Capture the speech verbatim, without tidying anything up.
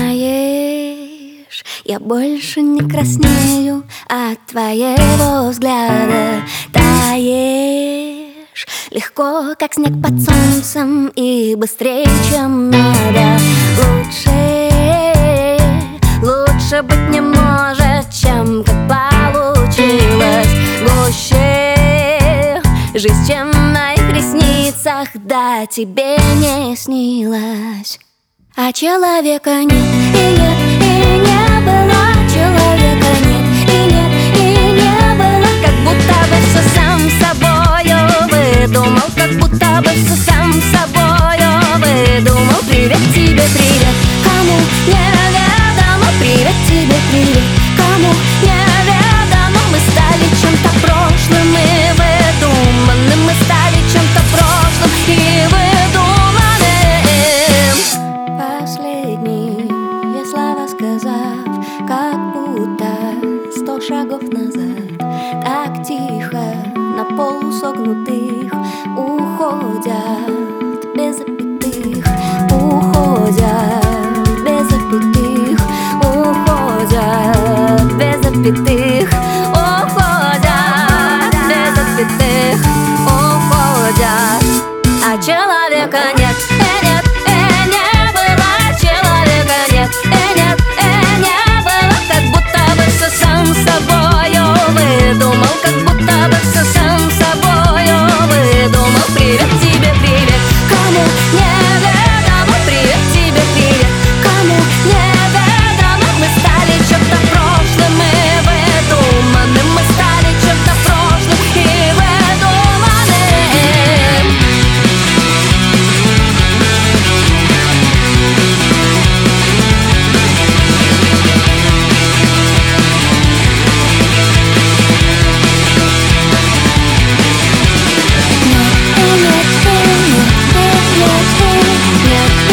Знаешь, я больше не краснею от твоего взгляда. Таешь легко, как снег под солнцем, и быстрее, чем надо. Лучше, лучше быть не может, чем как получилось. Гуще жизнь, чем в моих ресницах, да тебе не снилось. А человека нет, и нет, и не было. Человека нет, и нет, и не было. Как будто бы все сам собою выдумал. Как будто бы все сам собою выдумал. Привет тебе, привет, кому неведомо. Привет тебе, привет, кому неведомо. Мы стали чем-то прошлым и выдуманным. Мы стали чем-то прошлым и выдуманным. Последние слова сказав, как будто сто шагов назад, так тихо на полусогнутых уходят без запятых, уходят без запятых, уходят без запятых, уходят без запятых, уходят. А человека нет, э, нет, э, не было. Человека нет, э, нет, э, не было. Как будто бы все сам собою выдумал. Как будто бы все сам собою выдумал. Привет тебе, привет, кому неведомо. Привет тебе, привет, кому неведомо. Мы стали чем-то прошлым и выдуманным. Мы стали чем-то прошлым и выдуманным. Нет, нет, нет, нет, нет, нет, нет.